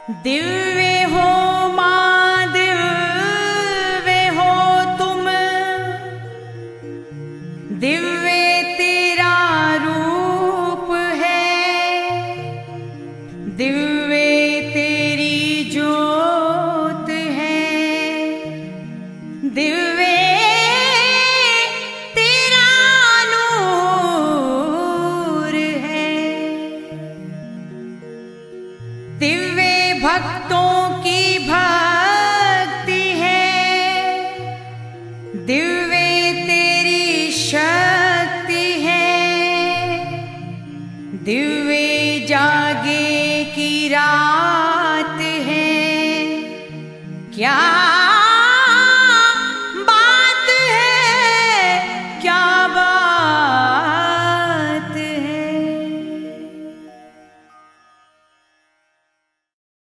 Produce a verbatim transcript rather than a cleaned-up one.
दिव्य हो माँ दिव्य हो तुम, दिव्य तेरा रूप है, दिव्य तेरी ज्योत है, दिव्य तेरा नूर है। दिव्य भक्तों की भक्ति है, दिव्य तेरी शक्ति है, दिव्य जागे की रात है क्या